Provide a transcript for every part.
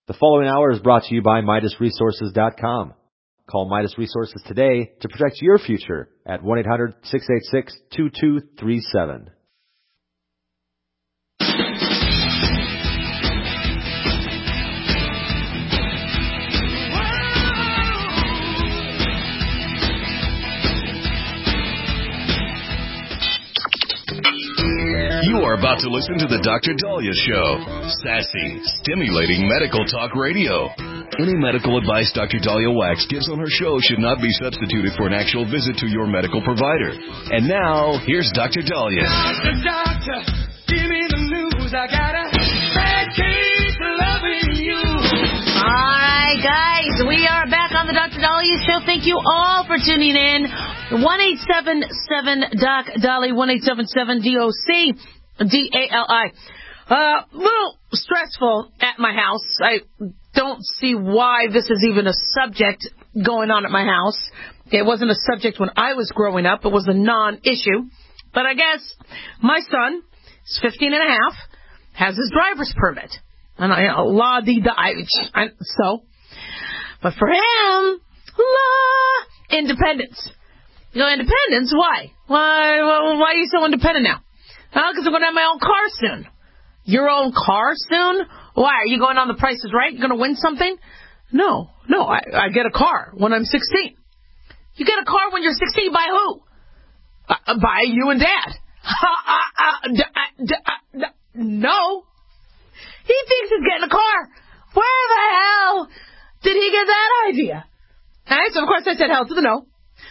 The following hour is brought to you by MidasResources.com. Call Midas Resources today to protect your future at 1-800-686-2237. You are about to listen to the Dr. Dahlia Show. Sassy, stimulating medical talk radio. Any medical advice Dr. Dahlia Wax gives on her show should not be substituted for an actual visit to your medical provider. And now, here's Dr. Dahlia. Doctor, give me the news. I got a bad case of loving you. All right, guys, we are back on the Dr. Dahlia Show. Thank you all for tuning in. 1-877-DOC-DALI, 1-877-DOC-DALI. Little stressful at my house. I don't see why this is even a subject going on at my house. It wasn't a subject when I was growing up. It was a non-issue. But I guess my son is 15 and a half, has his driver's permit. And but for him, independence. You know, independence? Why? Why are you so independent now? Because I'm going to have my own car soon. Your own car soon? Why? Are you going on The Price is Right? You're going to win something? No. I get a car when I'm 16. You get a car when you're 16 by who? By you and Dad. No. He thinks he's getting a car. Where the hell did he get that idea? All right, so of course I said hell to the no.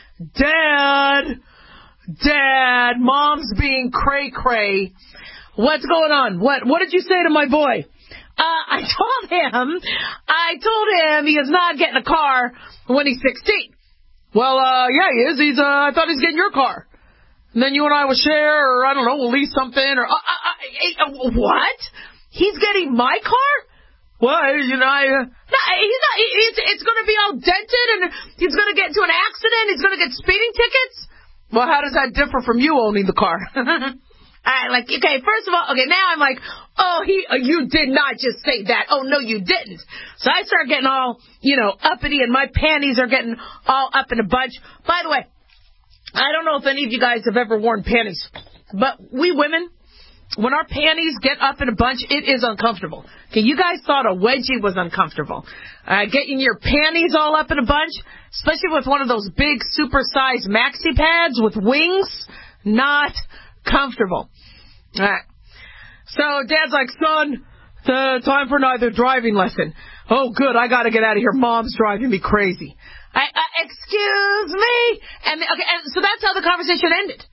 Dad, Mom's being cray-cray. What's going on? What did you say to my boy? I told him he is not getting a car when he's 16. Well, yeah, he is. I thought he's getting your car. And then you and I will share, or I don't know, we'll lease something, or, what? He's getting my car? Well, you know, no, he's not, it's going to be all dented, and he's going to get into an accident, he's going to get speeding tickets? Well, how does that differ from you owning the car? Okay, first of all, now I'm like, you did not just say that. Oh, no, you didn't. So I start getting all, uppity, and my panties are getting all up in a bunch. By the way, I don't know if any of you guys have ever worn panties, but we women, when our panties get up in a bunch, it is uncomfortable. Okay, you guys thought a wedgie was uncomfortable. Getting your panties all up in a bunch, especially with one of those big super-sized maxi pads with wings, not comfortable. All right. So Dad's like, son, time for another driving lesson. Oh, good, I got to get out of here. Mom's driving me crazy. Excuse me? And so that's how the conversation ended.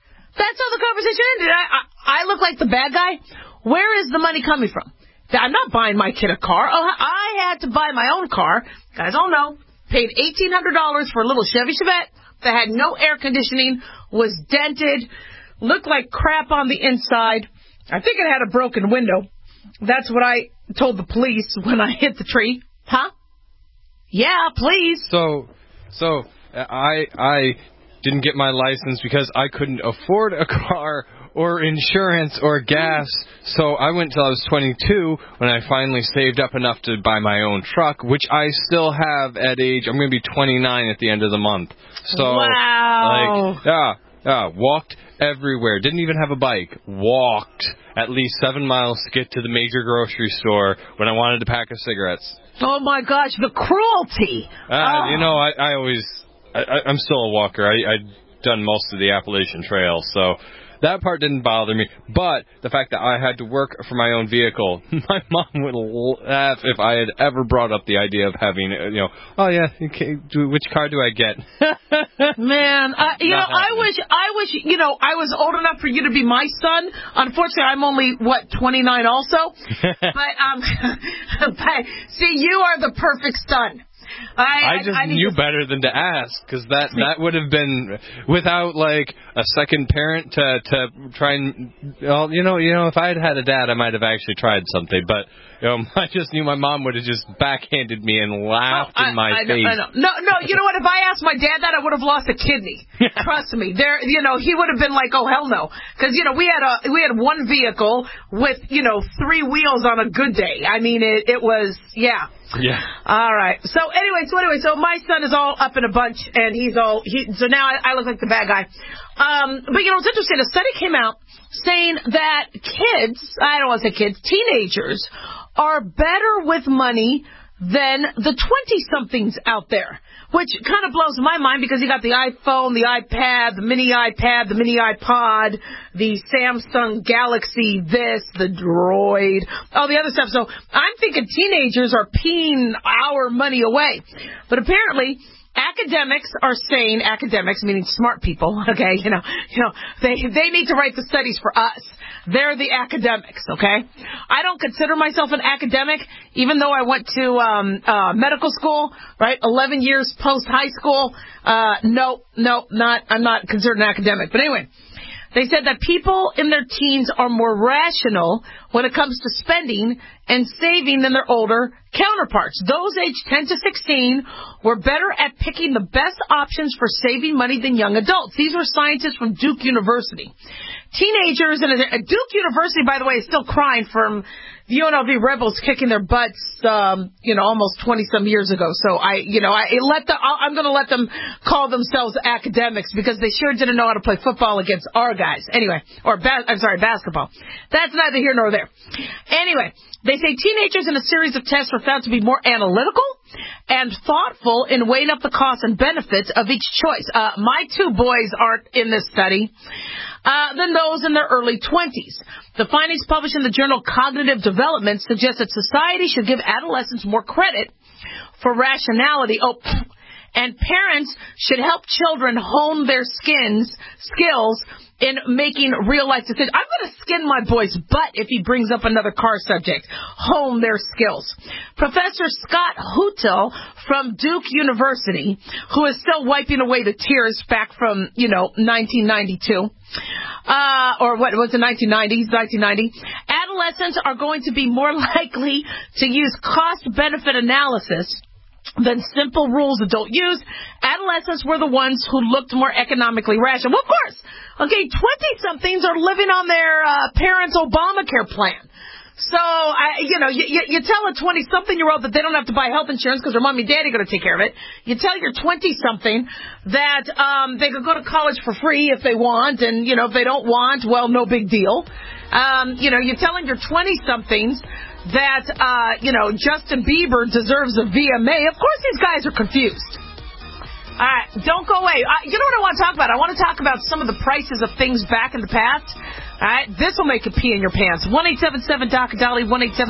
I look like the bad guy. Where is the money coming from? I'm not buying my kid a car. I had to buy my own car. You guys all know. Paid $1,800 for a little Chevy Chevette that had no air conditioning, was dented, looked like crap on the inside. I think it had a broken window. That's what I told the police when I hit the tree. Huh? Yeah, please. So I didn't get my license because I couldn't afford a car or insurance or gas. So I went till I was 22 when I finally saved up enough to buy my own truck, which I still have at age, I'm going to be 29 at the end of the month. So, wow. Walked everywhere. Didn't even have a bike. Walked at least 7 miles to get to the major grocery store when I wanted a pack of cigarettes. Oh, my gosh, the cruelty. I'm still a walker. I've done most of the Appalachian Trail, so that part didn't bother me. But the fact that I had to work for my own vehicle, my mom would laugh if I had ever brought up the idea of having, which car do I get? Man, I wish, I was old enough for you to be my son. Unfortunately, I'm only, 29 also? but see, you are the perfect son. I just knew better than to ask, because that would have been without like a second parent to try and if I had had a dad, I might have actually tried something. But I just knew my mom would have just backhanded me and laughed in my face. I know. No, you know what? If I asked my dad that, I would have lost a kidney. Trust me. He would have been like, oh, hell no. Because, we had one vehicle with, 3 wheels on a good day. I mean, it was, yeah. Yeah. All right. So my son is all up in a bunch, and so now I look like the bad guy. But it's interesting. A study came out saying that teenagers are better with money than the 20-somethings out there, which kind of blows my mind because you got the iPhone, the iPad, the mini iPod, the Samsung Galaxy this, the Droid, all the other stuff. So I'm thinking teenagers are peeing our money away. But apparently academics are saying, academics meaning smart people, okay, they need to write the studies for us. They're the academics, okay? I don't consider myself an academic, even though I went to medical school, right? 11 years post high school. I'm not considered an academic. But anyway, they said that people in their teens are more rational when it comes to spending and saving than their older counterparts. Those aged 10 to 16 were better at picking the best options for saving money than young adults. These were scientists from Duke University. Teenagers, and Duke University, by the way, is still crying from the UNLV rebels kicking their butts, almost 20-some years ago. So I'm going to let them call themselves academics because they sure didn't know how to play football against our guys. Anyway, basketball. That's neither here nor there. Anyway, they say teenagers in a series of tests were found to be more analytical and thoughtful in weighing up the costs and benefits of each choice. My 2 boys aren't in this study than those in their early 20s. The findings published in the journal Cognitive Development suggest that society should give adolescents more credit for rationality. And parents should help children hone their skills in making real-life decisions. I'm going to skin my boy's butt if he brings up another car subject. Hone their skills. Professor Scott Houtel from Duke University, who is still wiping away the tears back from, 1992, or what was it, 1990. Adolescents are going to be more likely to use cost-benefit analysis than simple rules that don't use. Adolescents were the ones who looked more economically rational. Well, of course. Okay, 20-somethings are living on their parents' Obamacare plan. So, you tell a 20-something-year-old that they don't have to buy health insurance because their mommy and daddy are going to take care of it. You tell your 20-something that they could go to college for free if they want, and, if they don't want, well, no big deal. You're telling your 20-somethings that, Justin Bieber deserves a VMA. Of course these guys are confused. All right, don't go away. You know what I want to talk about? I want to talk about some of the prices of things back in the past. All right, this will make you pee in your pants. 1-877-DOC-DOLLY,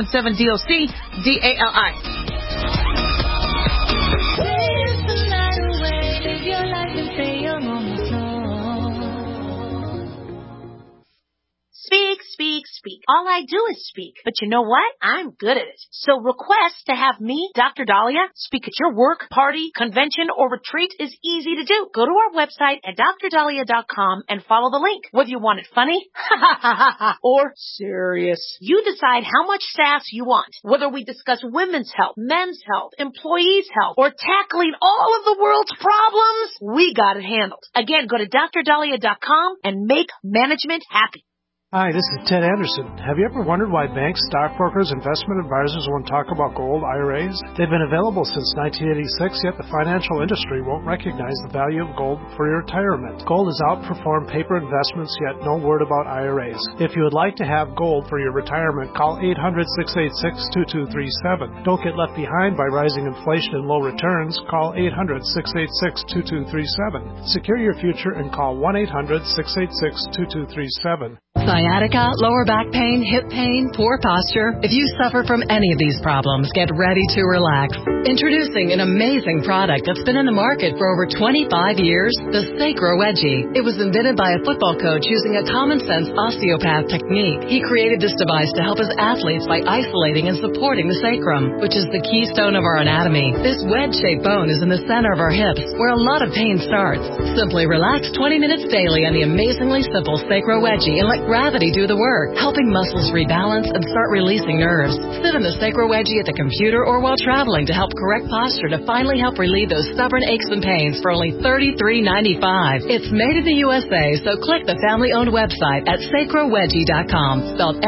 1-877-DOC-DOLLY. Speak. All I do is speak. But you know what? I'm good at it. So request to have me, Dr. Dahlia, speak at your work, party, convention, or retreat is easy to do. Go to our website at drdahlia.com and follow the link. Whether you want it funny, or serious, you decide how much sass you want. Whether we discuss women's health, men's health, employees' health, or tackling all of the world's problems, we got it handled. Again, go to drdahlia.com and make management happy. Hi, this is Ted Anderson. Have you ever wondered why banks, stockbrokers, investment advisors won't talk about gold IRAs? They've been available since 1986, yet the financial industry won't recognize the value of gold for your retirement. Gold has outperformed paper investments, yet no word about IRAs. If you would like to have gold for your retirement, call 800-686-2237. Don't get left behind by rising inflation and low returns. Call 800-686-2237. Secure your future and call 1-800-686-2237. Sciatica, lower back pain, hip pain, poor posture. If you suffer from any of these problems, get ready to relax. Introducing an amazing product that's been in the market for over 25 years, the Sacro Wedgie. It was invented by a football coach using a common-sense osteopath technique. He created this device to help his athletes by isolating and supporting the sacrum, which is the keystone of our anatomy. This wedge-shaped bone is in the center of our hips, where a lot of pain starts. Simply relax 20 minutes daily on the amazingly simple Sacro Wedgie and let gravity do the work, helping muscles rebalance and start releasing nerves. Sit in the Sacro Wedgie at the computer or while traveling to help correct posture to finally help relieve those stubborn aches and pains for only $33.95. It's made in the USA, so click the family-owned website at sacrowedgie.com, spelled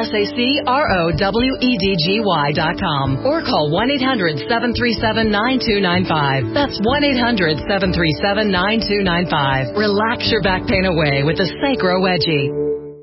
SACROWEDGY.com, or call 1-800-737-9295. That's 1-800-737-9295. Relax your back pain away with the Sacro Wedgie.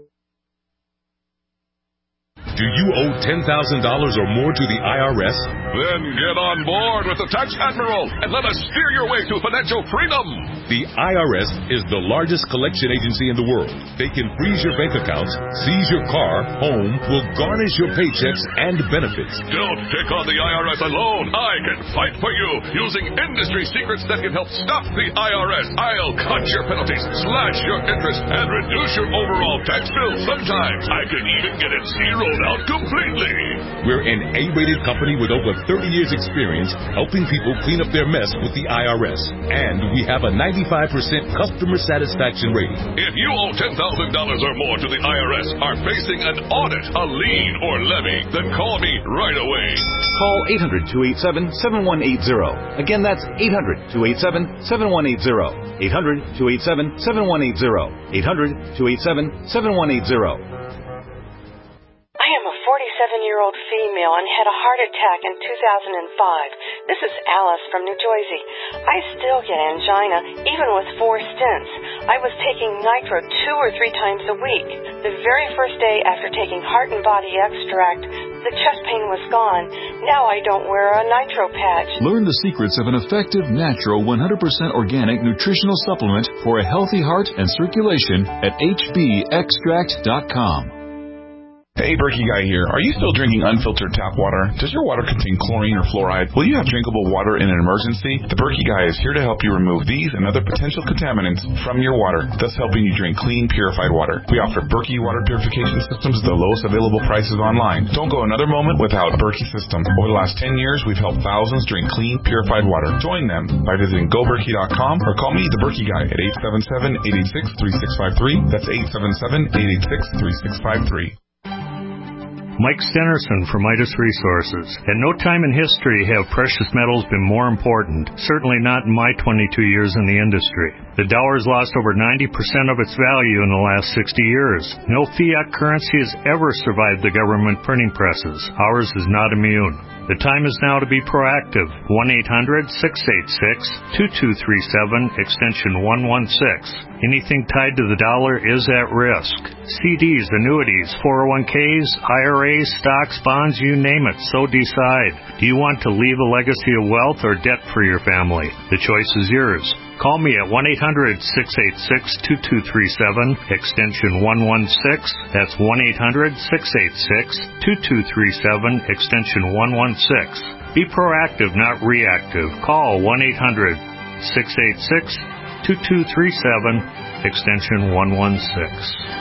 Do you owe $10,000 or more to the IRS? Then get on board with the Tax Admiral and let us steer your way to financial freedom. The IRS is the largest collection agency in the world. They can freeze your bank accounts, seize your car, home, will garnish your paychecks and benefits. Don't take on the IRS alone. I can fight for you using industry secrets that can help stop the IRS. I'll cut your penalties, slash your interest, and reduce your overall tax bill. Sometimes I can even get it zeroed out completely. We're an A-rated company with over 30 years experience helping people clean up their mess with the IRS. And we have a 95% customer satisfaction rating. If you owe $10,000 or more to the IRS, are facing an audit, a lien, or levy, then call me right away. Call 800-287-7180. Again, that's 800-287-7180. 800-287-7180. 800-287-7180. I am a 47-year-old female and had a heart attack in 2005. This is Alice from New Jersey. I still get angina, even with 4 stents. I was taking nitro 2 or 3 times a week. The very first day after taking Heart and Body Extract, the chest pain was gone. Now I don't wear a nitro patch. Learn the secrets of an effective, natural, 100% organic nutritional supplement for a healthy heart and circulation at hbextract.com. Hey, Berkey Guy here. Are you still drinking unfiltered tap water? Does your water contain chlorine or fluoride? Will you have drinkable water in an emergency? The Berkey Guy is here to help you remove these and other potential contaminants from your water, thus helping you drink clean, purified water. We offer Berkey water purification systems at the lowest available prices online. Don't go another moment without a Berkey system. Over the last 10 years, we've helped thousands drink clean, purified water. Join them by visiting goberkey.com or call me, the Berkey Guy, at 877-886-3653. That's 877-886-3653. Mike Stenerson from Midas Resources. At no time in history have precious metals been more important, certainly not in my 22 years in the industry. The dollar has lost over 90% of its value in the last 60 years. No fiat currency has ever survived the government printing presses. Ours is not immune. The time is now to be proactive. 1-800-686-2237, extension 116. Anything tied to the dollar is at risk. CDs, annuities, 401ks, IRAs, stocks, bonds, you name it, so decide. Do you want to leave a legacy of wealth or debt for your family? The choice is yours. Call me at 1-800-686-2237, extension 116. That's 1-800-686-2237, extension 116. Be proactive, not reactive. Call 1-800-686-2237, extension 116.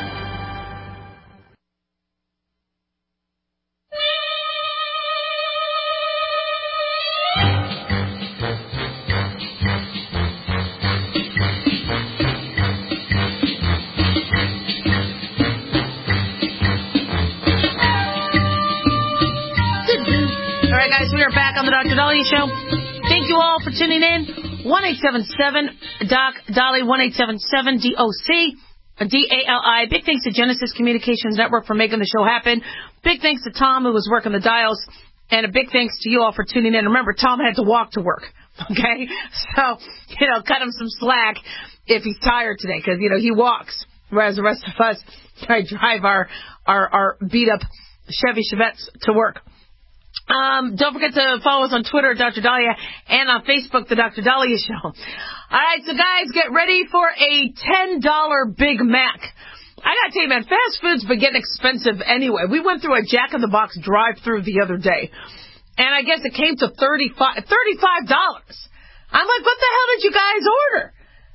We are back on the Dr. Dahlia Show. Thank you all for tuning in. 1-877-DOC-DALI, 1-877-DOC-DALI. Big thanks to Genesis Communications Network for making the show happen. Big thanks to Tom, who was working the dials. And a big thanks to you all for tuning in. Remember, Tom had to walk to work. Okay? So, cut him some slack if he's tired today, because, he walks, whereas the rest of us drive our beat-up Chevy Chevettes to work. Don't forget to follow us on Twitter, Dr. Dahlia, and on Facebook, The Dr. Dahlia Show. All right, so guys, get ready for a $10 Big Mac. I gotta tell you, man, fast food's been getting expensive anyway. We went through a Jack in the Box drive-through the other day, and I guess it came to $35. I'm like, what the hell did you guys order?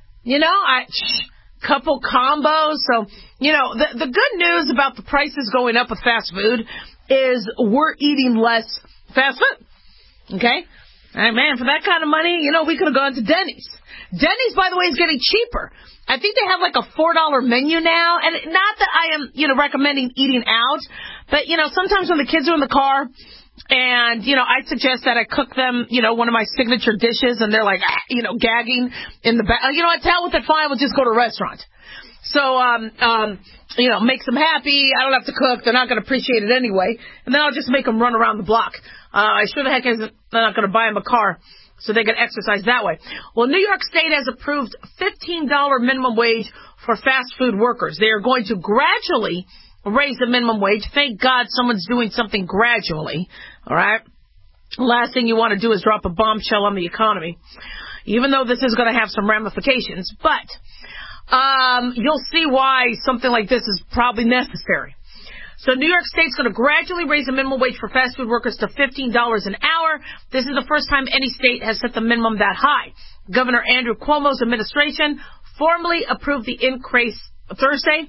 Couple combos. So, the good news about the prices going up with fast food is we're eating less fast food. Okay? All right, man, for that kind of money, we could have gone to Denny's. Denny's, by the way, is getting cheaper. I think they have like a $4 menu now. And not that I am, recommending eating out, but, sometimes when the kids are in the car and, I suggest that I cook them, one of my signature dishes and they're like, gagging in the back. I'd tell with it fine, we'll just go to a restaurant. So, makes them happy. I don't have to cook. They're not going to appreciate it anyway. And then I'll just make them run around the block. I sure the heck isn't, they're not going to buy them a car so they can exercise that way. Well, New York State has approved $15 minimum wage for fast food workers. They are going to gradually raise the minimum wage. Thank God someone's doing something gradually. All right. Last thing you want to do is drop a bombshell on the economy, even though this is going to have some ramifications. But you'll see why something like this is probably necessary. So New York State's going to gradually raise the minimum wage for fast food workers to $15 an hour. This is the first time any state has set the minimum that high. Governor Andrew Cuomo's administration formally approved the increase Thursday.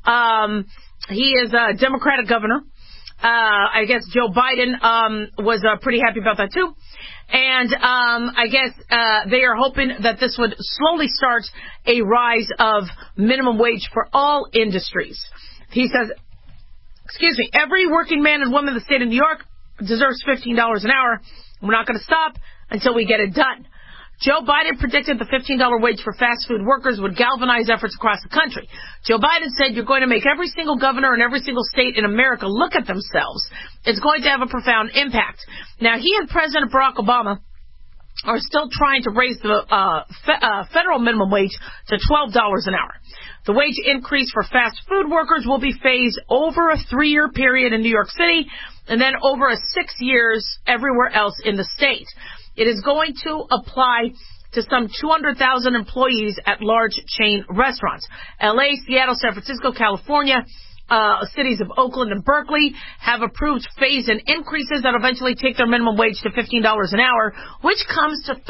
He is a Democratic governor. I guess Joe Biden was pretty happy about that, too. And I guess they are hoping that this would slowly start a rise of minimum wage for all industries. He says, every working man and woman in the state of New York deserves $15 an hour. We're not going to stop until we get it done. Joe Biden predicted the $15 wage for fast food workers would galvanize efforts across the country. Joe Biden said you're going to make every single governor and every single state in America look at themselves. It's going to have a profound impact. Now, he and President Barack Obama are still trying to raise the federal minimum wage to $12 an hour. The wage increase for fast food workers will be phased over a 3-year period in New York City and then over 6 years everywhere else in the state. It is going to apply to some 200,000 employees at large chain restaurants. L.A., Seattle, San Francisco, California, cities of Oakland and Berkeley have approved phase-in increases that eventually take their minimum wage to $15 an hour, which comes to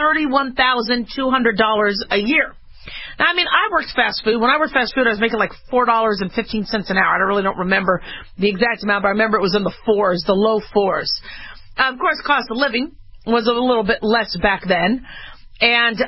$31,200 a year. Now, I worked fast food. When I worked fast food, I was making like $4.15 an hour. I really don't remember the exact amount, but I remember it was in the fours, the low fours. Of course, cost of living was a little bit less back then. And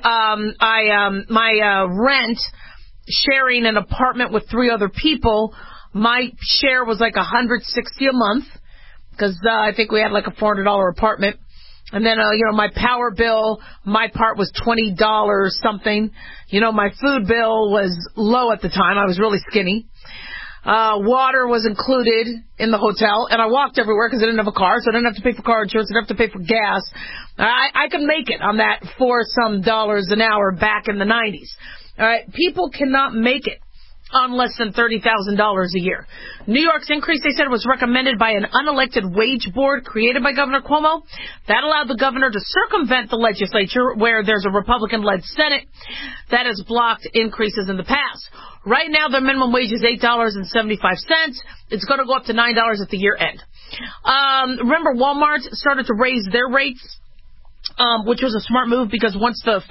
my rent, sharing an apartment with 3 other people, my share was like $160 a month because I think we had like a $400 apartment. And then, my power bill, my part was $20 something. My food bill was low at the time. I was really skinny. Water was included in the hotel, and I walked everywhere because I didn't have a car, so I didn't have to pay for car insurance, I didn't have to pay for gas. I could make it on that $4-some an hour back in the 90s. All right, people cannot make it on less than $30,000 a year. New York's increase, they said, was recommended by an unelected wage board created by Governor Cuomo. That allowed the governor to circumvent the legislature, where there's a Republican-led Senate that has blocked increases in the past. Right now, their minimum wage is $8.75. It's going to go up to $9 at the year end. Remember, Walmart started to raise their rates, which was a smart move because once the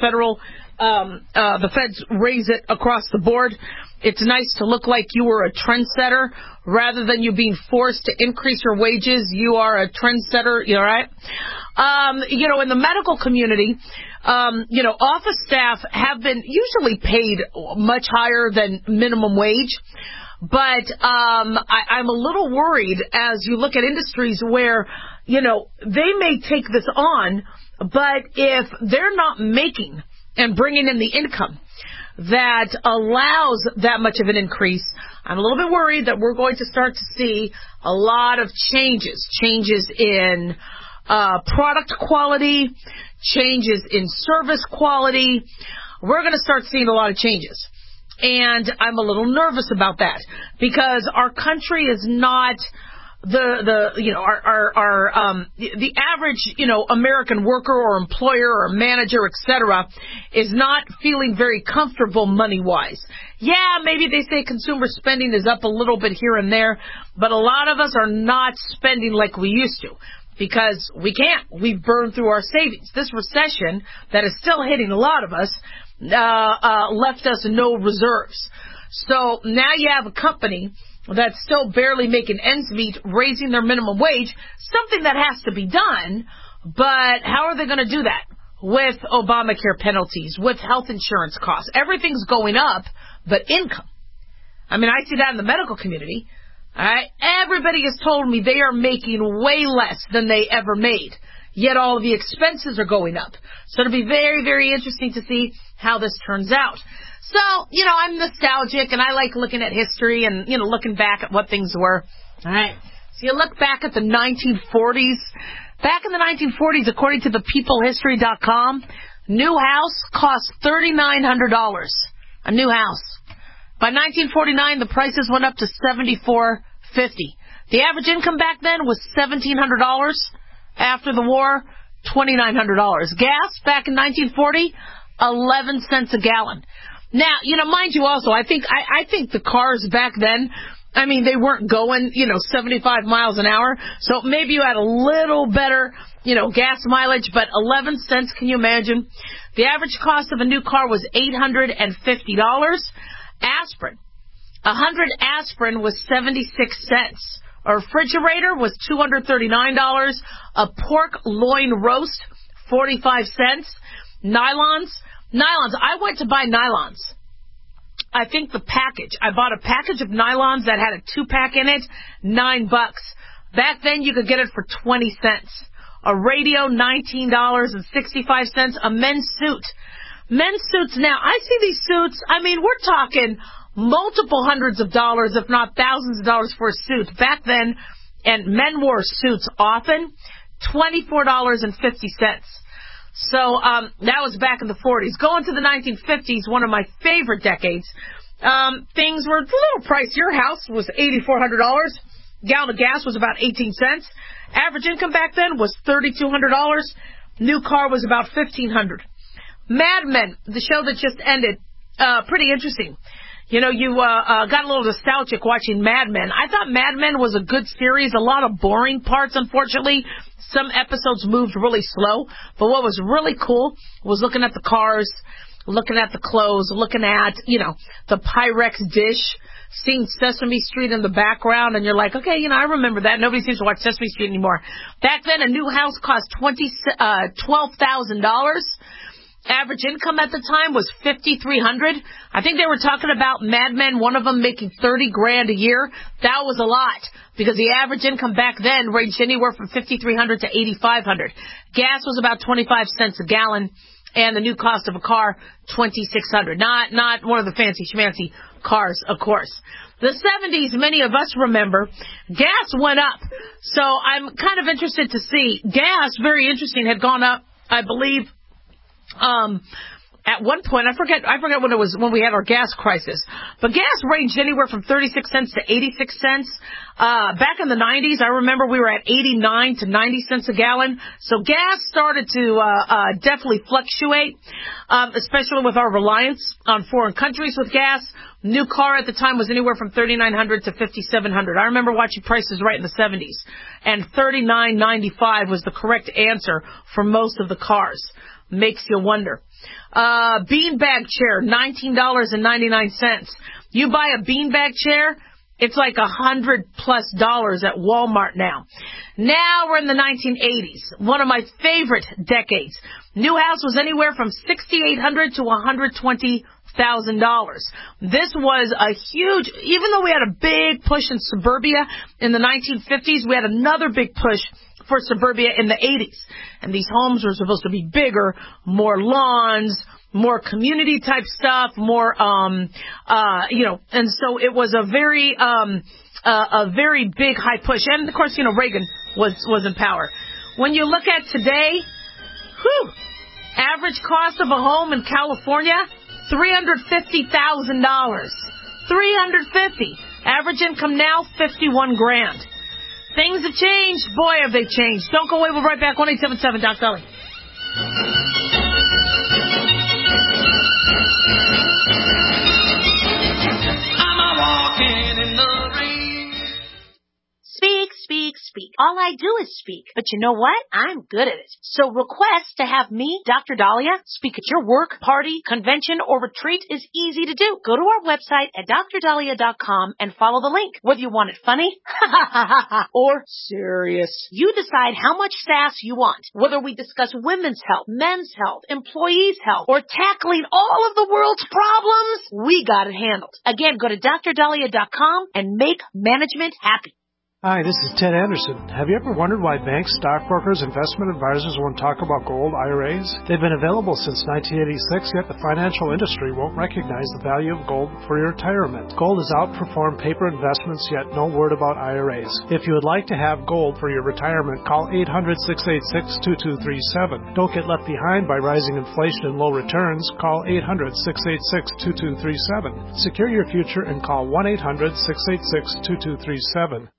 feds raise it across the board, it's nice to look like you were a trendsetter rather than you being forced to increase your wages. You are a trendsetter, you know, right? In the medical community, office staff have been usually paid much higher than minimum wage. But I'm a little worried as you look at industries where, they may take this on, but if they're not making and bringing in the income that allows that much of an increase, I'm a little bit worried that we're going to start to see a lot of changes in product quality, changes in service quality. We're going to start seeing a lot of changes. And I'm a little nervous about that because our country is not the average, American worker or employer or manager, etc., is not feeling very comfortable money-wise. Yeah, maybe they say consumer spending is up a little bit here and there, but a lot of us are not spending like we used to because we can't. We've burned through our savings. This recession that is still hitting a lot of us left us no reserves. So now you have a company that's still barely making ends meet, raising their minimum wage, something that has to be done, but how are they going to do that? with Obamacare penalties, with health insurance costs. Everything's going up, but income. I mean, I see that in the medical community. All right? Everybody has told me they are making way less than they ever made, yet all of the expenses are going up. So it'll be very, very interesting to see how this turns out. So, I'm nostalgic, and I like looking at history and, looking back at what things were. All right? So you look back at the 1940s. Back in the 1940s, according to the peoplehistory.com, new house cost $3,900. A new house. By 1949, the prices went up to $7,450. The average income back then was $1,700. After the war, $2,900. Gas back in 1940, 11 cents a gallon. Now, mind you also, I think the cars back then, I mean, they weren't going, 75 miles an hour. So maybe you had a little better, gas mileage, but 11 cents, can you imagine? The average cost of a new car was $850. Aspirin. 100 aspirin was 76 cents. A refrigerator was $239. A pork loin roast, 45 cents. Nylons. I went to buy nylons. I think the package. I bought a package of nylons that had a 2-pack in it, $9. Back then you could get it for 20 cents. A radio, $19.65. A men's suit. Men's suits now, I see these suits, I mean, we're talking multiple hundreds of dollars, if not thousands of dollars for a suit. Back then, and men wore suits often, $24.50. So that was back in the 40s. Going to the 1950s, one of my favorite decades, things were a little pricier. House was $8,400. Gallon of gas was about 18 cents. Average income back then was $3,200. New car was about $1,500. Mad Men, the show that just ended, pretty interesting. You got a little nostalgic watching Mad Men. I thought Mad Men was a good series. A lot of boring parts, unfortunately. Some episodes moved really slow. But what was really cool was looking at the cars, looking at the clothes, looking at, the Pyrex dish, seeing Sesame Street in the background, and you're like, okay, I remember that. Nobody seems to watch Sesame Street anymore. Back then, a new house cost $12,000. Average income at the time was $5,300. I think they were talking about Mad Men, one of them making $30,000 a year. That was a lot because the average income back then ranged anywhere from $5,300 to $8,500. Gas was about 25 cents a gallon, and the new cost of a car, $2,600. Not one of the fancy schmancy cars, of course. The 70s, many of us remember, gas went up. So I'm kind of interested to see. Gas, very interesting, had gone up, I believe, at one point, I forget when it was, when we had our gas crisis, but gas ranged anywhere from 36 cents to 86 cents. Back in the 90s, I remember we were at 89 to 90 cents a gallon. So gas started to, definitely fluctuate, especially with our reliance on foreign countries with gas. New car at the time was anywhere from $3,900 to $5,700. I remember watching prices right in the 70s, and $39.95 was the correct answer for most of the cars. Makes you wonder. Beanbag chair, $19.99. You buy a beanbag chair, it's like $100+ at Walmart now. Now we're in the 1980s, one of my favorite decades. New house was anywhere from $6,800 to $120,000. This was a huge, even though we had a big push in suburbia in the 1950s, we had another big push for suburbia in the 80s. And these homes were supposed to be bigger, more lawns, more community type stuff, more, and so it was a very big high push. And of course, Reagan was in power. When you look at today, average cost of a home in California, $350,000. $350,000. Average income now, $51,000. Things have changed. Boy, have they changed. Don't go away. We'll be right back. 1-877 Doc Dolly. I'm a walking in the rain. Speak, speak, speak. All I do is speak. But you know what? I'm good at it. So request to have me, Dr. Dahlia, speak at your work, party, convention, or retreat is easy to do. Go to our website at drdahlia.com and follow the link. Whether you want it funny or serious, you decide how much sass you want. Whether we discuss women's health, men's health, employees' health, or tackling all of the world's problems, we got it handled. Again, go to drdahlia.com and make management happy. Hi, this is Ted Anderson. Have you ever wondered why banks, stockbrokers, investment advisors won't talk about gold IRAs? They've been available since 1986, yet the financial industry won't recognize the value of gold for your retirement. Gold has outperformed paper investments, yet no word about IRAs. If you would like to have gold for your retirement, call 800-686-2237. Don't get left behind by rising inflation and low returns. Call 800-686-2237. Secure your future and call 1-800-686-2237.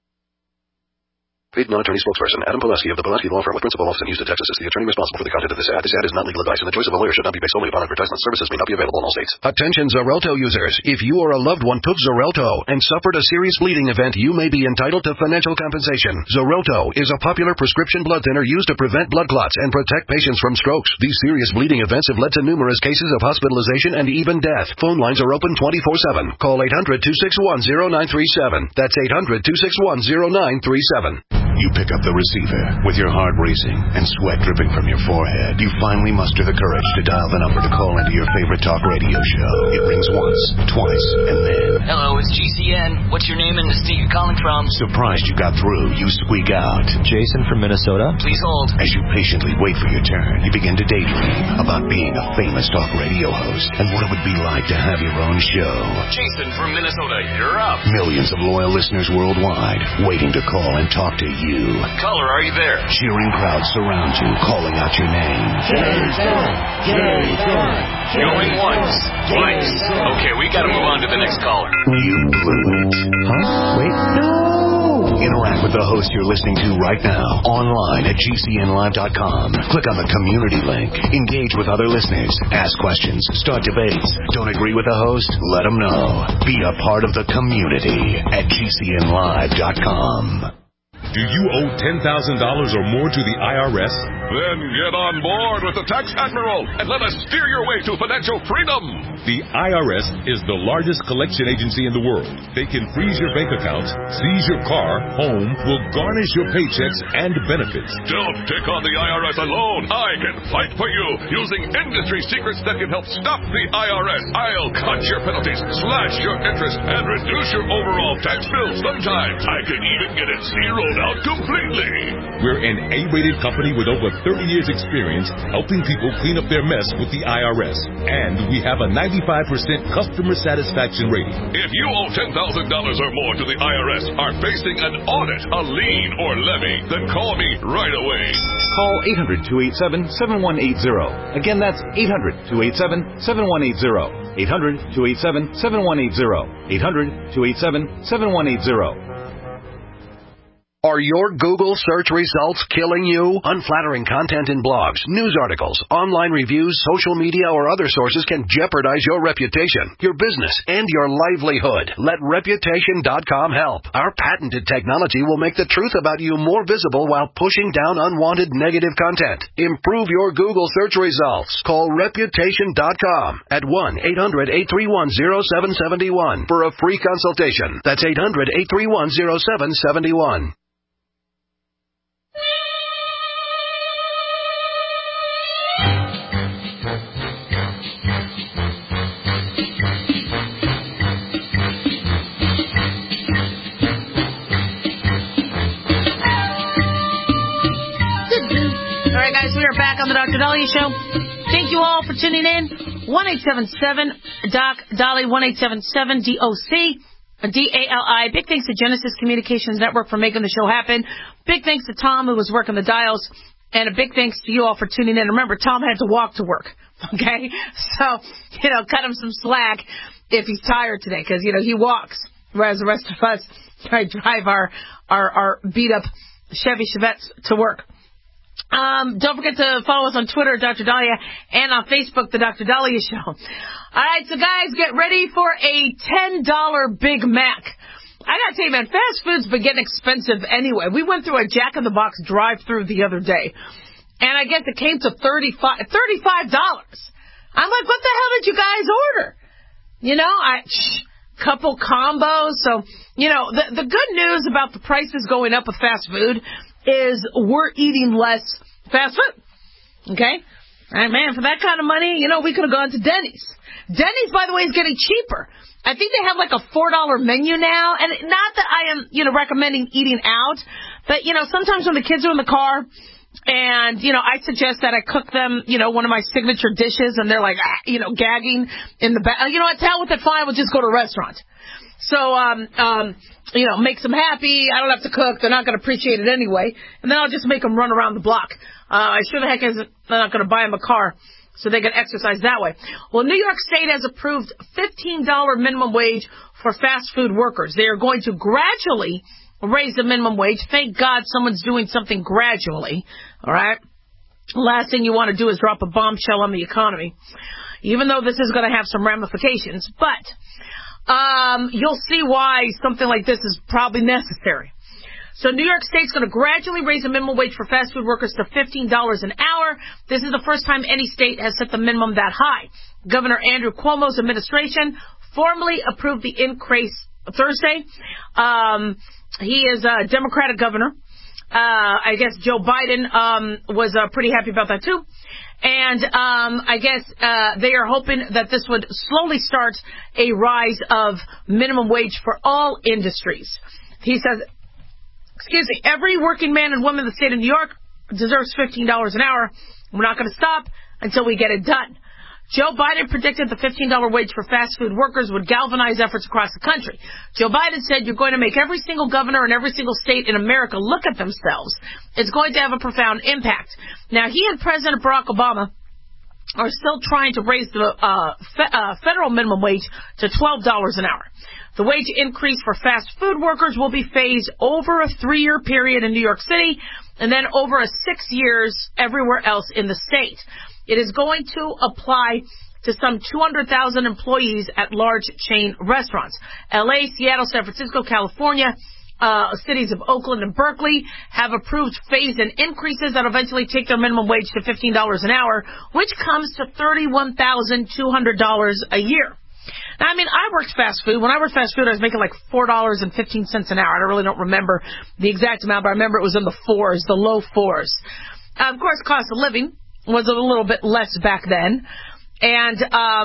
Paid non-attorney spokesperson Adam Pileski of the Pileski Law Firm with principal office in Houston, Texas is the attorney responsible for the content of this ad. This ad is not legal advice, and the choice of a lawyer should not be based solely upon advertisement. Services may not be available in all states. Attention Xarelto users. If you or a loved one took Xarelto and suffered a serious bleeding event, you may be entitled to financial compensation. Xarelto is a popular prescription blood thinner used to prevent blood clots and protect patients from strokes. These serious bleeding events have led to numerous cases of hospitalization and even death. Phone lines are open 24/7. Call 800-261-0937. That's 800-261-0937. You pick up the receiver with your heart racing and sweat dripping from your forehead. You finally muster the courage to dial the number to call into your favorite talk radio show. It rings once, twice, and then... Hello, it's GCN. What's your name and the state you're calling from? Surprised you got through, you squeak out. Jason from Minnesota. Please hold. As you patiently wait for your turn, you begin to daydream about being a famous talk radio host and what it would be like to have your own show. Jason from Minnesota, you're up. Millions of loyal listeners worldwide waiting to call and talk to you. Caller, are you there? Cheering crowds surround you, calling out your name. Jason! Jason! Going once, twice. Okay, we gotta move on to the next caller. You blew it. Huh? Wait, no! Interact with the host you're listening to right now, online at GCNlive.com. Click on the community link. Engage with other listeners. Ask questions. Start debates. Don't agree with the host? Let them know. Be a part of the community at GCNlive.com. Do you owe $10,000 or more to the IRS? Then get on board with the Tax Admiral and let us steer your way to financial freedom. The IRS is the largest collection agency in the world. They can freeze your bank accounts, seize your car, home, will garnish your paychecks and benefits. Don't take on the IRS alone. I can fight for you using industry secrets that can help stop the IRS. I'll cut your penalties, slash your interest, and reduce your overall tax bill. Sometimes I can even get it zeroed out completely. We're an A-rated company with over 30 years experience helping people clean up their mess with the IRS. And we have a 95% customer satisfaction rating. If you owe $10,000 or more to the IRS, are facing an audit, a lien, or levy, then call me right away. Call 800-287-7180. Again, that's 800-287-7180. 800-287-7180. 800-287-7180. Are your Google search results killing you? Unflattering content in blogs, news articles, online reviews, social media, or other sources can jeopardize your reputation, your business, and your livelihood. Let Reputation.com help. Our patented technology will make the truth about you more visible while pushing down unwanted negative content. Improve your Google search results. Call Reputation.com at 1-800-831-0771 for a free consultation. That's 800-831-0771. We are back on the Dr. Dahlia Show. Thank you all for tuning in. 1-877-DOC-DALI, 1-877-DOC-DALI. Big thanks to Genesis Communications Network for making the show happen. Big thanks to Tom, who was working the dials. And a big thanks to you all for tuning in. Remember, Tom had to walk to work. Okay? So, cut him some slack if he's tired today, because, he walks, whereas the rest of us drive our beat-up Chevy Chevettes to work. Don't forget to follow us on Twitter, Dr. Dahlia, and on Facebook, The Dr. Dahlia Show. All right, so guys, get ready for a $10 Big Mac. I gotta tell you, man, fast food's been getting expensive anyway. We went through a Jack in the Box drive-thru the other day, and I guess it came to $35. I'm like, what the hell did you guys order? You know, couple combos. So, you know, the good news about the prices going up with fast food is we're eating less fast food. Okay? All right, man, for that kind of money, you know, we could have gone to Denny's. Denny's, by the way, is getting cheaper. I think they have like a $4 menu now. And not that I am, you know, recommending eating out, but, you know, sometimes when the kids are in the car and, you know, I suggest that I cook them, you know, one of my signature dishes and they're like, you know, gagging in the back. You know what, tell with it, fine, we'll just go to a restaurant. So, you know, makes them happy. I don't have to cook. They're not going to appreciate it anyway. And then I'll just make them run around the block. I sure the heck isn't, they're not going to buy them a car so they can exercise that way. Well, New York State has approved $15 minimum wage for fast food workers. They are going to gradually raise the minimum wage. Thank God someone's doing something gradually. All right. Last thing you want to do is drop a bombshell on the economy, even though this is going to have some ramifications. But you'll see why something like this is probably necessary. So New York State's going to gradually raise the minimum wage for fast food workers to $15 an hour. This is the first time any state has set the minimum that high. Governor Andrew Cuomo's administration formally approved the increase Thursday. He is a Democratic governor. I guess Joe Biden was pretty happy about that, too. And I guess they are hoping that this would slowly start a rise of minimum wage for all industries. He says, every working man and woman in the state of New York deserves $15 an hour. We're not going to stop until we get it done. Joe Biden predicted the $15 wage for fast food workers would galvanize efforts across the country. Joe Biden said you're going to make every single governor in every single state in America look at themselves. It's going to have a profound impact. Now, he and President Barack Obama are still trying to raise the federal minimum wage to $12 an hour. The wage increase for fast food workers will be phased over a 3-year period in New York City and then over 6 years everywhere else in the state. It is going to apply to some 200,000 employees at large chain restaurants. L.A., Seattle, San Francisco, California, cities of Oakland and Berkeley have approved phase-in increases that eventually take their minimum wage to $15 an hour, which comes to $31,200 a year. Now, I mean, I worked fast food. When I worked fast food, I was making like $4.15 an hour. I really don't remember the exact amount, but I remember it was in the fours, the low fours. Of course, cost of living was a little bit less back then. And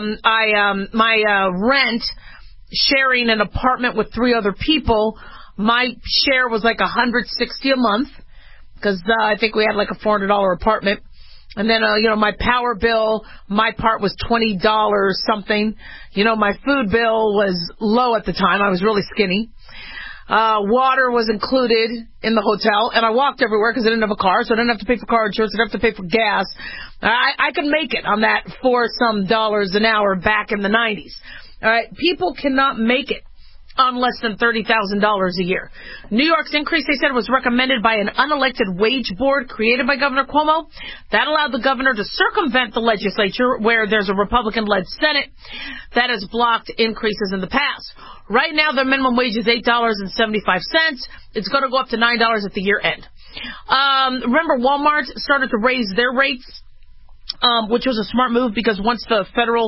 my rent, sharing an apartment with 3 other people, my share was like $160 a month because I think we had like a $400 apartment. And then, you know, my power bill, my part was $20 something. You know, my food bill was low at the time. I was really skinny. Water was included in the hotel, and I walked everywhere because I didn't have a car, so I didn't have to pay for car insurance, I didn't have to pay for gas. I could make it on that $4-some an hour back in the 90s. All right, people cannot make it on less than $30,000 a year. New York's increase, they said, was recommended by an unelected wage board created by Governor Cuomo. That allowed the governor to circumvent the legislature, where there's a Republican-led Senate that has blocked increases in the past. Right now, their minimum wage is $8.75. It's going to go up to $9 at the year end. Remember, Walmart started to raise their rates, which was a smart move because once the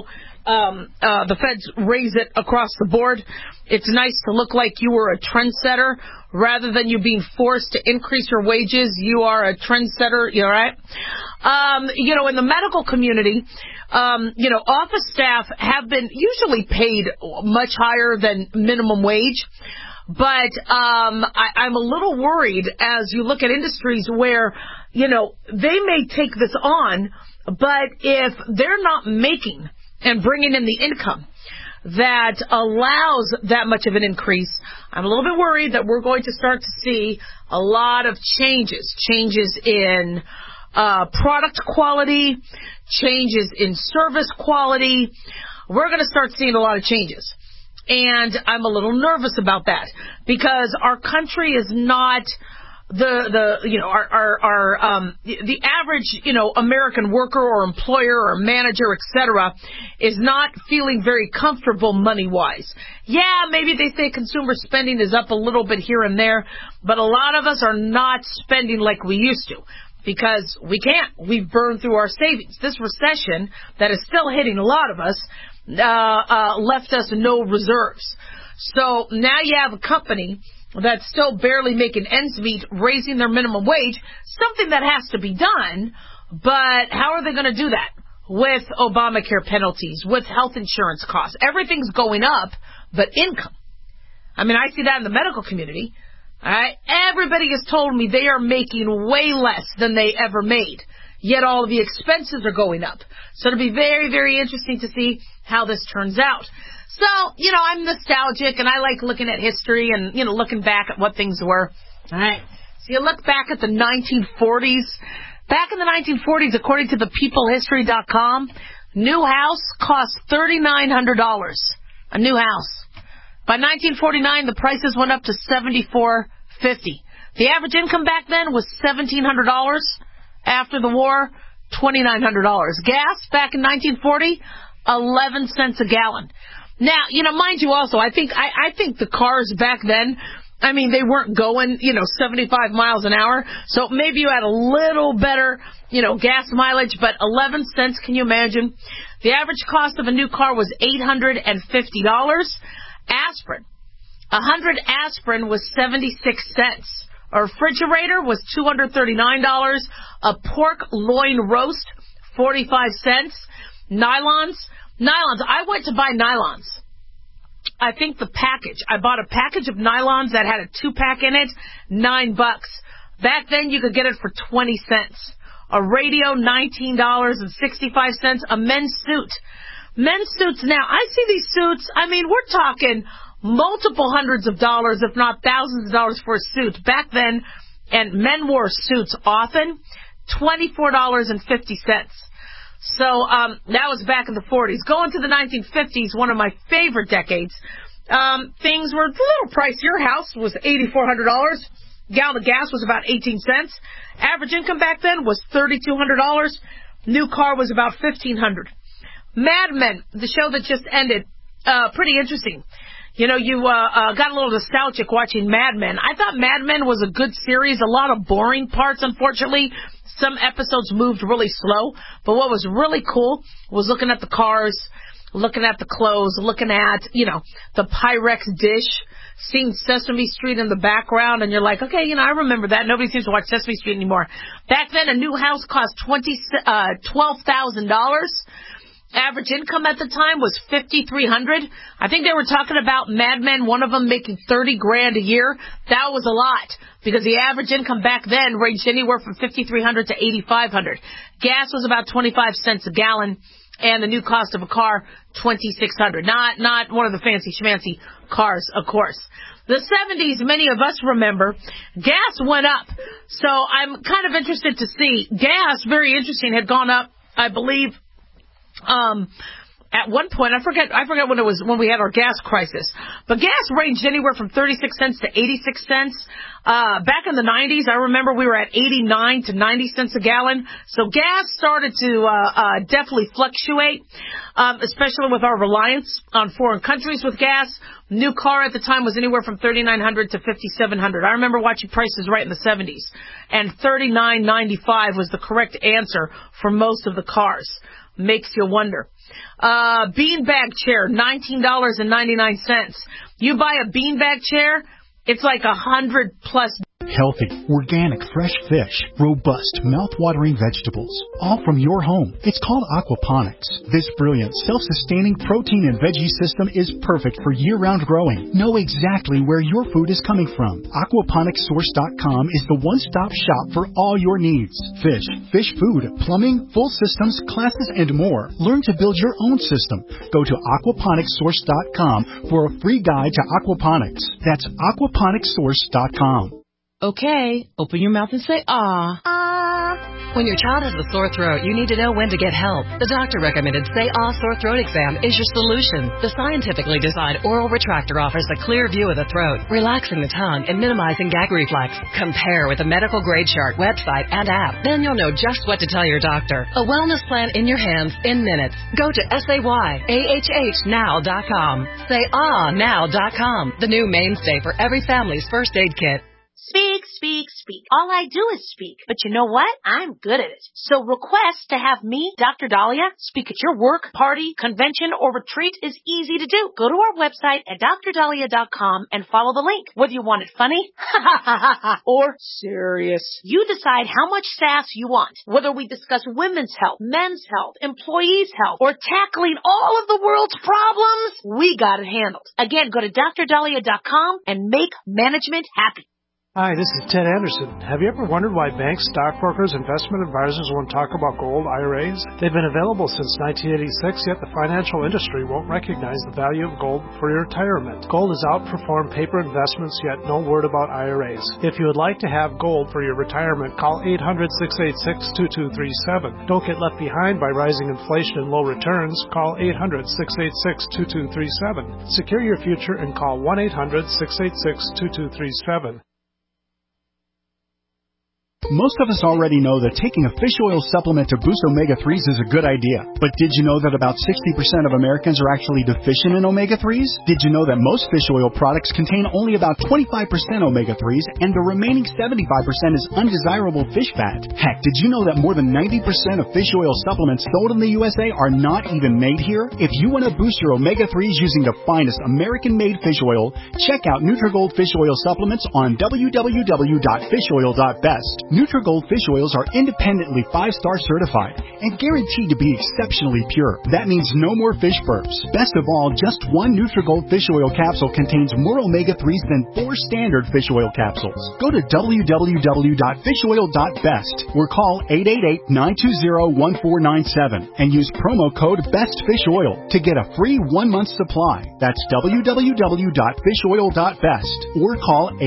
feds raise it across the board, it's nice to look like you were a trendsetter rather than you being forced to increase your wages. You are a trendsetter, you all right? You know, in the medical community, you know, office staff have been usually paid much higher than minimum wage. But I'm a little worried as you look at industries where, you know, they may take this on, but if they're not making and bringing in the income that allows that much of an increase, I'm a little bit worried that we're going to start to see a lot of changes in product quality, changes in service quality. We're going to start seeing a lot of changes. And I'm a little nervous about that because our country is not the average, American worker or employer or manager, etc., is not feeling very comfortable money-wise. Yeah, maybe they say consumer spending is up a little bit here and there, but a lot of us are not spending like we used to because we can't. We've burned through our savings. This recession that is still hitting a lot of us left us no reserves. So now you have a company that's still barely making ends meet, raising their minimum wage, something that has to be done, but how are they going to do that? With Obamacare penalties, with health insurance costs. Everything's going up, but income. I mean, I see that in the medical community. All right? Everybody has told me they are making way less than they ever made, yet all of the expenses are going up. So it'll be very, very interesting to see how this turns out. So, I'm nostalgic, and I like looking at history and, looking back at what things were. All right. So you look back at the 1940s. Back in the 1940s, according to the peoplehistory.com, new house cost $3,900. A new house. By 1949, the prices went up to $7,450. The average income back then was $1,700. After the war, $2,900. Gas back in 1940, 11 cents a gallon. Now, mind you also, I think the cars back then, I mean, they weren't going, 75 miles an hour. So maybe you had a little better, gas mileage, but 11 cents, can you imagine? The average cost of a new car was $850. Aspirin. 100 aspirin was 76 cents. A refrigerator was $239. A pork loin roast, 45 cents. Nylons. I went to buy nylons. I think the package. I bought a package of nylons that had a 2-pack in it, $9. Back then you could get it for 20 cents. A radio, $19.65. A men's suit. Men's suits now. I see these suits. I mean, we're talking multiple hundreds of dollars, if not thousands of dollars for a suit. Back then, and men wore suits often, $24.50. So that was back in the 40s. Going to the 1950s, one of my favorite decades, things were a little pricier. House was $8,400. Gallon of gas was about 18 cents. Average income back then was $3,200. New car was about $1,500. Mad Men, the show that just ended, pretty interesting. You got a little nostalgic watching Mad Men. I thought Mad Men was a good series. A lot of boring parts, unfortunately. Some episodes moved really slow. But what was really cool was looking at the cars, looking at the clothes, looking at, the Pyrex dish, seeing Sesame Street in the background, and you're like, okay, I remember that. Nobody seems to watch Sesame Street anymore. Back then, a new house cost $12,000. Average income at the time was $5,300. I think they were talking about Mad Men, one of them making $30,000 a year. That was a lot because the average income back then ranged anywhere from $5,300 to $8,500. Gas was about 25 cents a gallon, and the new cost of a car, $2,600. Not one of the fancy schmancy cars, of course. The 70s, many of us remember, gas went up. So I'm kind of interested to see. Gas, very interesting, had gone up, I believe, at one point, I forget when it was, when we had our gas crisis, but gas ranged anywhere from 36 cents to 86 cents. Back in the 90s, I remember we were at 89 to 90 cents a gallon. So gas started to, definitely fluctuate, especially with our reliance on foreign countries with gas. New car at the time was anywhere from $3,900 to $5,700. I remember watching prices right in the 70s, and $39.95 was the correct answer for most of the cars. Makes you wonder. Beanbag chair, $19.99. You buy a beanbag chair, it's like $100+. Healthy, organic, fresh fish, robust, mouth-watering vegetables, all from your home. It's called aquaponics. This brilliant, self-sustaining protein and veggie system is perfect for year-round growing. Know exactly where your food is coming from. Aquaponicssource.com is the one-stop shop for all your needs. Fish food, plumbing, full systems, classes, and more. Learn to build your own system. Go to aquaponicssource.com for a free guide to aquaponics. That's aquaponicssource.com. Okay, open your mouth and say ah. Ah. When your child has a sore throat, you need to know when to get help. The doctor recommended Say Ah Sore Throat Exam is your solution. The scientifically designed oral retractor offers a clear view of the throat, relaxing the tongue and minimizing gag reflex. Compare with the medical grade chart, website, and app. Then you'll know just what to tell your doctor. A wellness plan in your hands in minutes. Go to SayAHHnow.com. SayAhNow.com. The new mainstay for every family's first aid kit. Speak, speak, speak. All I do is speak. But you know what? I'm good at it. So request to have me, Dr. Dahlia, speak at your work, party, convention, or retreat is easy to do. Go to our website at drdahlia.com and follow the link. Whether you want it funny or serious, you decide how much sass you want. Whether we discuss women's health, men's health, employees' health, or tackling all of the world's problems, we got it handled. Again, go to drdahlia.com and make management happy. Hi, this is Ted Anderson. Have you ever wondered why banks, stockbrokers, investment advisors won't talk about gold IRAs? They've been available since 1986, yet the financial industry won't recognize the value of gold for your retirement. Gold has outperformed paper investments, yet no word about IRAs. If you would like to have gold for your retirement, call 800-686-2237. Don't get left behind by rising inflation and low returns. Call 800-686-2237. Secure your future and call 1-800-686-2237. Most of us already know that taking a fish oil supplement to boost omega-3s is a good idea. But did you know that about 60% of Americans are actually deficient in omega-3s? Did you know that most fish oil products contain only about 25% omega-3s and the remaining 75% is undesirable fish fat? Heck, did you know that more than 90% of fish oil supplements sold in the USA are not even made here? If you want to boost your omega-3s using the finest American-made fish oil, check out Nutrigold Fish Oil Supplements on www.fishoil.best. Nutrigold fish oils are independently 5-star certified and guaranteed to be exceptionally pure. That means no more fish burps. Best of all, just one Nutrigold fish oil capsule contains more omega-3s than 4 standard fish oil capsules. Go to www.fishoil.best or call 888-920-1497 and use promo code BESTFISHOIL to get a free 1-month supply. That's www.fishoil.best or call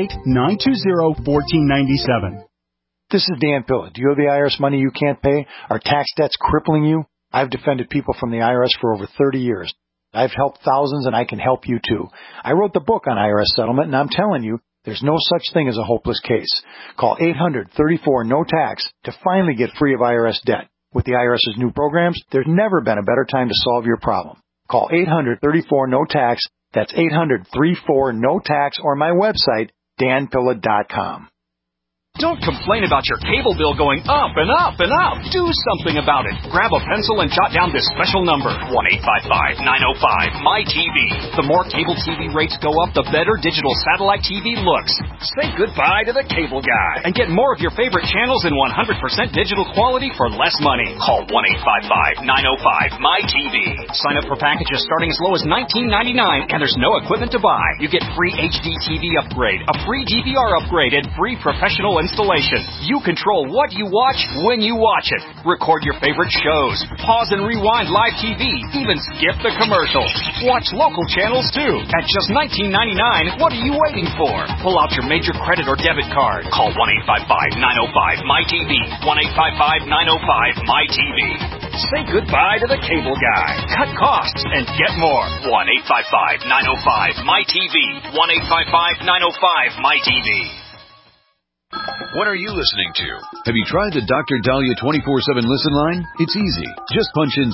888-920-1497. This is Dan Pilla. Do you owe the IRS money you can't pay? Are tax debts crippling you? I've defended people from the IRS for over 30 years. I've helped thousands, and I can help you too. I wrote the book on IRS settlement, and I'm telling you, there's no such thing as a hopeless case. Call 800-34-NO-TAX to finally get free of IRS debt. With the IRS's new programs, there's never been a better time to solve your problem. Call 800-34-NO-TAX. That's 800-34-NO-TAX or my website, danpilla.com. Don't complain about your cable bill going up and up and up. Do something about it. Grab a pencil and jot down this special number, 1-855-905-MY-TV. The more cable TV rates go up, the better digital satellite TV looks. Say goodbye to the cable guy and get more of your favorite channels in 100% digital quality for less money. Call 1-855-905-MY-TV. Sign up for packages starting as low as $19.99, and there's no equipment to buy. You get free HD TV upgrade, a free DVR upgrade, and free professional installation. You control what you watch when you watch it. Record your favorite shows. Pause and rewind live TV. Even skip the commercials. Watch local channels too. At just $19.99, what are you waiting for? Pull out your major credit or debit card. Call 1-855-905-MY-TV. 1-855-905-MY-TV. Say goodbye to the cable guy. Cut costs and get more. 1-855-905-MY-TV. 1-855-905-MY-TV. What are you listening to? Have you tried the Dr. Dahlia 24/7 listen line? It's easy. Just punch in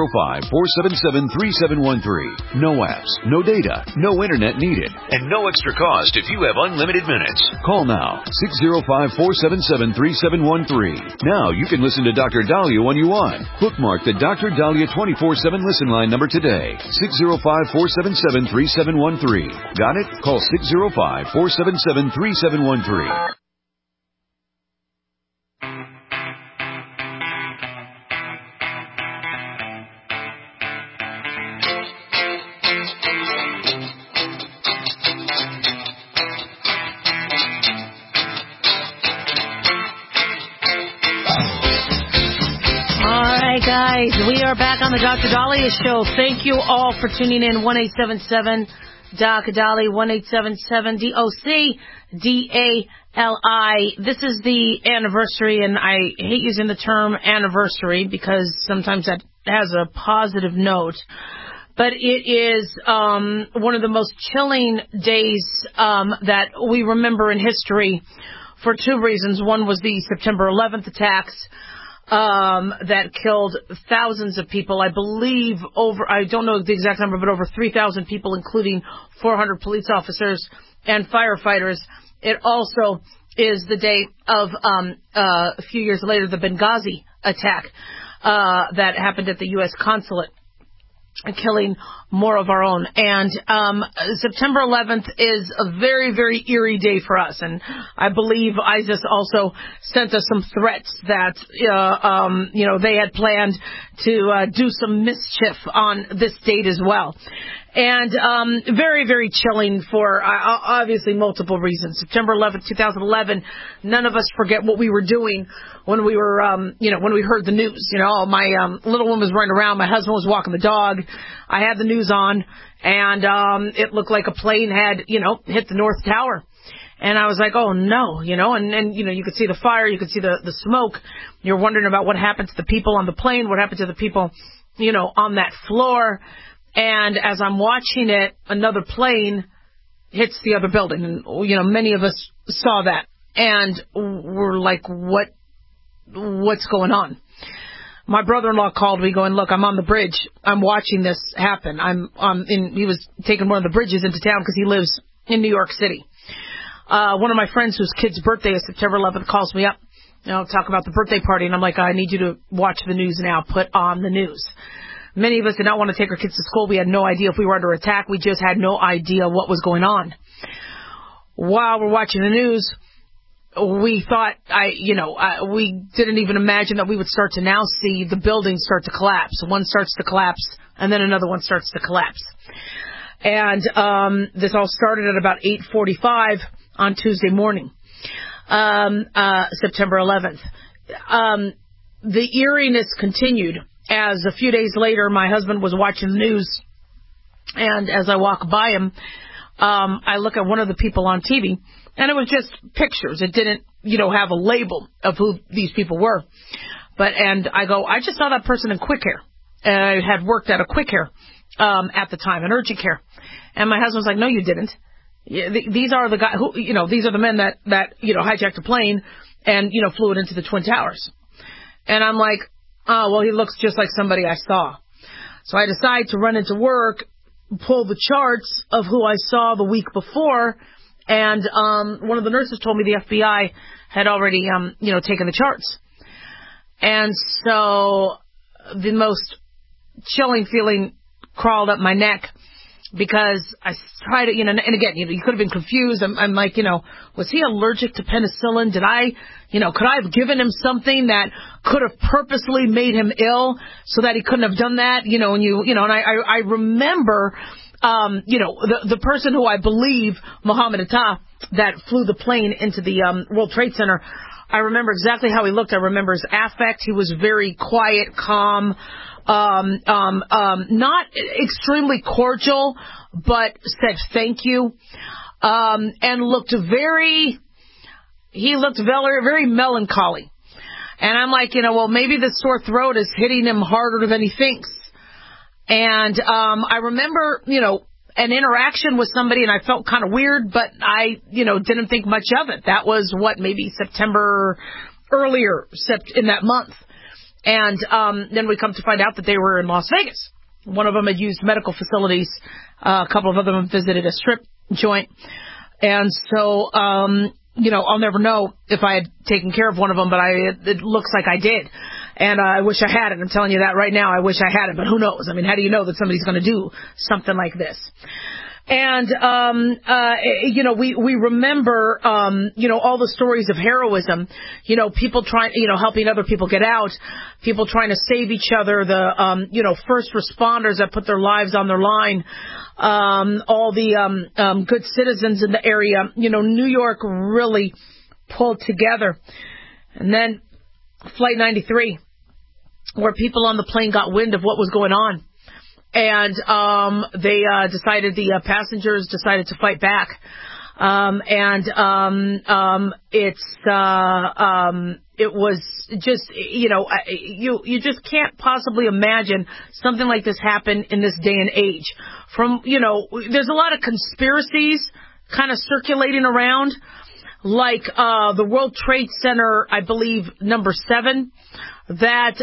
605-477-3713. No apps, no data, no internet needed, and no extra cost if you have unlimited minutes. Call now, 605-477-3713. Now you can listen to Dr. Dahlia when you want. Bookmark the Dr. Dahlia 24/7 listen line number today, 605-477-3713. Got it? Call 605-477-3713. Guys, we are back on the Dr. Dahlia Show. Thank you all for tuning in. 1-877-DOC-DALI, 1-877-DOC-DALIA. L.I. This is the anniversary, and I hate using the term anniversary because sometimes that has a positive note. But it is one of the most chilling days that we remember in history for two reasons. One was the September 11th attacks that killed thousands of people. I believe I don't know the exact number, but over 3,000 people, including 400 police officers and firefighters. It also is the day of, a few years later, the Benghazi attack that happened at the U.S. consulate, killing more of our own. And September 11th is a very, very eerie day for us. And I believe ISIS also sent us some threats that, they had planned to do some mischief on this date as well. And very, very chilling for obviously multiple reasons. September 11th, 2011, none of us forget what we were doing when we were, when we heard the news. My little one was running around. My husband was walking the dog. I had the news on, and it looked like a plane had, hit the North Tower. And I was like, oh, no, and you could see the fire. You could see the smoke. You're wondering about what happened to the people on the plane, what happened to the people, on that floor. And as I'm watching it, another plane hits the other building. And, many of us saw that. And we're like, what's going on? My brother-in-law called me going, look, I'm on the bridge. I'm watching this happen. He was taking one of the bridges into town because he lives in New York City. One of my friends whose kid's birthday is September 11th calls me up, talk about the birthday party. And I'm like, I need you to watch the news now. Put on the news. Many of us did not want to take our kids to school. We had no idea if we were under attack. We just had no idea what was going on. While we're watching the news, we thought, we didn't even imagine that we would start to now see the buildings start to collapse. One starts to collapse, and then another one starts to collapse. And this all started at about 8:45 on Tuesday morning, September 11th. The eeriness continued. As a few days later, my husband was watching the news, and as I walk by him, I look at one of the people on TV, and it was just pictures. It didn't, have a label of who these people were. And I go, I just saw that person in Quick Care. I had worked at a Quick Care at the time, an urgent care. And my husband was like, no, you didn't. These are the guys who, these are the men that hijacked a plane and, flew it into the Twin Towers. And I'm like, oh, well, he looks just like somebody I saw. So I decide to run into work, pull the charts of who I saw the week before, and one of the nurses told me the FBI had already, taken the charts. And so the most chilling feeling crawled up my neck because I tried to, and again, you could have been confused. I'm like, was he allergic to penicillin? Did I, could I have given him something that could have purposely made him ill so that he couldn't have done that? And I remember, the person who I believe, Mohammed Atta, that flew the plane into the World Trade Center. I remember exactly how he looked. I remember his affect. He was very quiet, calm, not extremely cordial, but said thank you, and looked very melancholy. And I'm like, well, maybe the sore throat is hitting him harder than he thinks. And I remember, an interaction with somebody, and I felt kind of weird, but I, didn't think much of it. That was maybe September earlier in that month. And then we come to find out that they were in Las Vegas. One of them had used medical facilities. A couple of them visited a strip joint. And so, I'll never know if I had taken care of one of them, but it looks like I did. And I wish I had it. I'm telling you that right now. I wish I had it, but who knows? I mean, how do you know that somebody's going to do something like this? And, we remember, all the stories of heroism, people trying, helping other people get out, people trying to save each other, the, first responders that put their lives on their line, all the, good citizens in the area, New York really pulled together. And then Flight 93, where people on the plane got wind of what was going on. And the passengers decided to fight back. It was just, you just can't possibly imagine something like this happen in this day and age. There's a lot of conspiracies kind of circulating around, like the World Trade Center, I believe, number 7, that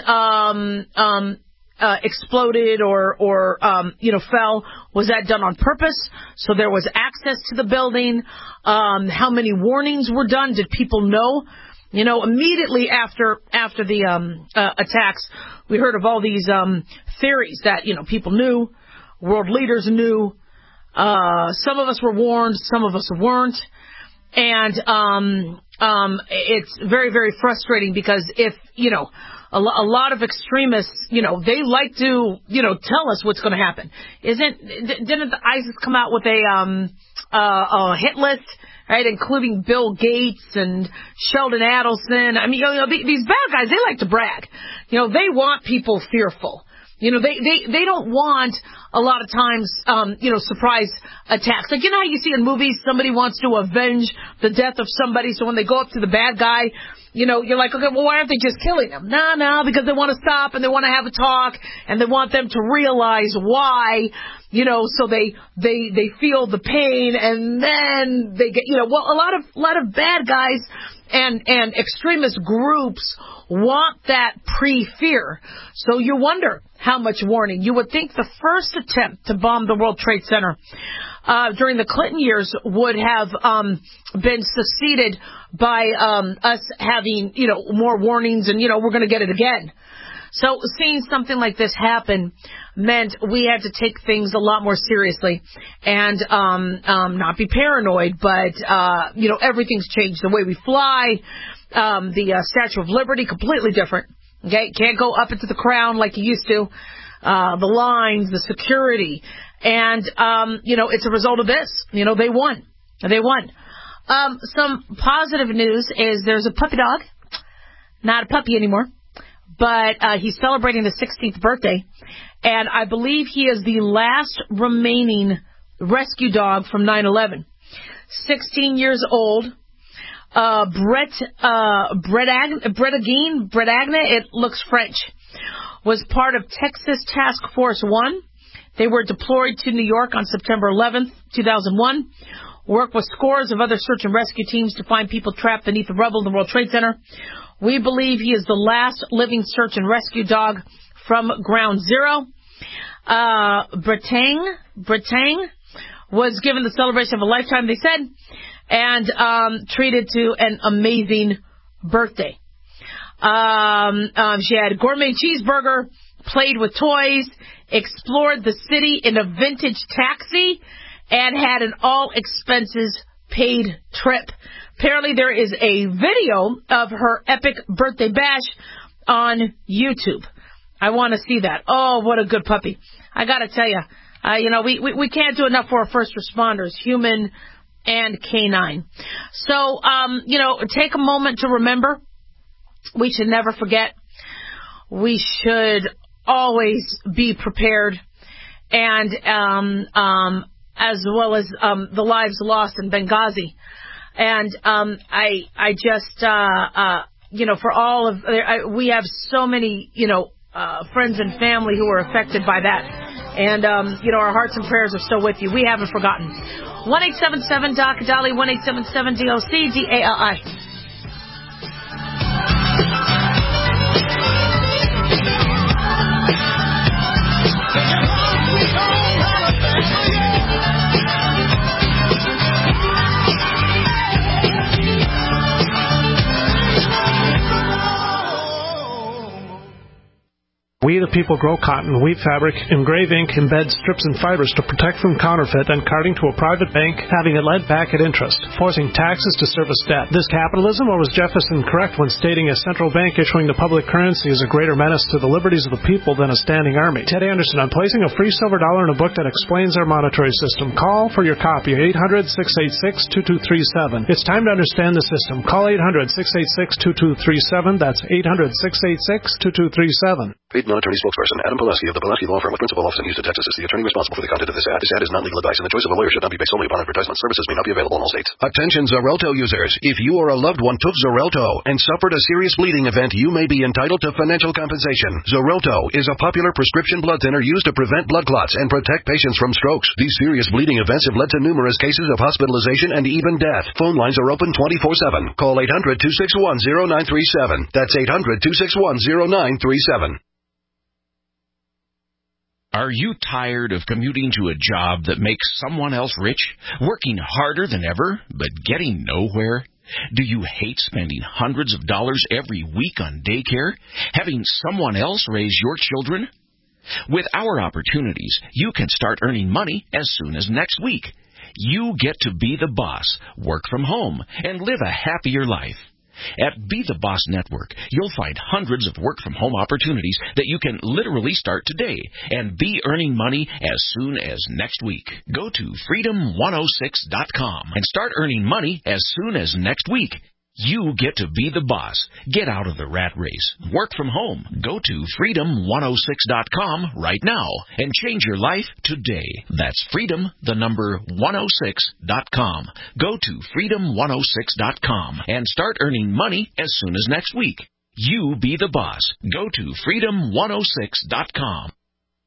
exploded or fell. Was that done on purpose? So there was access to the building. How many warnings were done? Did people know? Immediately after the attacks, we heard of all these theories that people knew, world leaders knew. Some of us were warned, some of us weren't, and it's very, very frustrating because if a lot of extremists, they like to tell us what's going to happen. Didn't the ISIS come out with a hit list? Right, including Bill Gates and Sheldon Adelson. I mean, these bad guys, they like to brag. They want people fearful. They don't want a lot of times, surprise attacks. Like, how you see in movies, somebody wants to avenge the death of somebody, so when they go up to the bad guy, you're like, okay, well, why aren't they just killing them? No, because they want to stop and they want to have a talk and they want them to realize why, so they feel the pain and then they get, a lot of bad guys and extremist groups want that pre-fear. So you wonder how much warning. You would think the first attempt to bomb the World Trade Center during the Clinton years would have been succeeded by us having, more warnings and, we're going to get it again. So seeing something like this happen meant we had to take things a lot more seriously and not be paranoid, but, everything's changed. The way we fly, the Statue of Liberty, completely different. Okay, can't go up into the crown like you used to. The lines, the security, and it's a result of this. They won. Some positive news is there's a puppy dog, not a puppy anymore, but he's celebrating his 16th birthday, and I believe he is the last remaining rescue dog from 9/11. 16 years old. Brett Agnew, it looks French, was part of Texas Task Force 1. They were deployed to New York on September 11th, 2001. Worked with scores of other search and rescue teams to find people trapped beneath the rubble of the World Trade Center. We believe he is the last living search and rescue dog from Ground Zero. Bretang was given the celebration of a lifetime, they said, and treated to an amazing birthday. She had gourmet cheeseburger, played with toys, explored the city in a vintage taxi, and had an all-expenses-paid trip. Apparently there is a video of her epic birthday bash on YouTube. I want to see that. Oh, what a good puppy. I got to tell you, we can't do enough for our first responders, human and canine. So, take a moment to remember. We should never forget. We should always be prepared. And as well as the lives lost in Benghazi. And I just, for all of, we have so many, friends and family who are affected by that. And, our hearts and prayers are still with you. We haven't forgotten. 1-877-DOC-DALI, 1-877-DOC-DALI. We the people grow cotton, weave fabric, engrave ink, embed strips and fibers to protect from counterfeit and carting to a private bank, having it lent back at interest, forcing taxes to service debt. This capitalism, or was Jefferson correct when stating a central bank issuing the public currency is a greater menace to the liberties of the people than a standing army? Ted Anderson, I'm placing a free silver dollar in a book that explains our monetary system. Call for your copy, 800-686-2237. It's time to understand the system. Call 800-686-2237. That's 800-686-2237. Paid non-attorney spokesperson Adam Pulaski of the Pulaski Law Firm with principal office in Houston, Texas is the attorney responsible for the content of this ad. This ad is not legal advice, and the choice of a lawyer should not be based solely upon advertisement. Services may not be available in all states. Attention Xarelto users. If you or a loved one took Xarelto and suffered a serious bleeding event, you may be entitled to financial compensation. Xarelto is a popular prescription blood thinner used to prevent blood clots and protect patients from strokes. These serious bleeding events have led to numerous cases of hospitalization and even death. Phone lines are open 24/7. Call 800-261-0937. That's 800-261-0937. Are you tired of commuting to a job that makes someone else rich, working harder than ever, but getting nowhere? Do you hate spending hundreds of dollars every week on daycare, having someone else raise your children? With our opportunities, you can start earning money as soon as next week. You get to be the boss, work from home, and live a happier life. At Be the Boss Network, you'll find hundreds of work-from-home opportunities that you can literally start today and be earning money as soon as next week. Go to freedom106.com and start earning money as soon as next week. You get to be the boss. Get out of the rat race. Work from home. Go to freedom106.com right now and change your life today. That's freedom106.com. Go to freedom106.com and start earning money as soon as next week. You be the boss. Go to freedom106.com.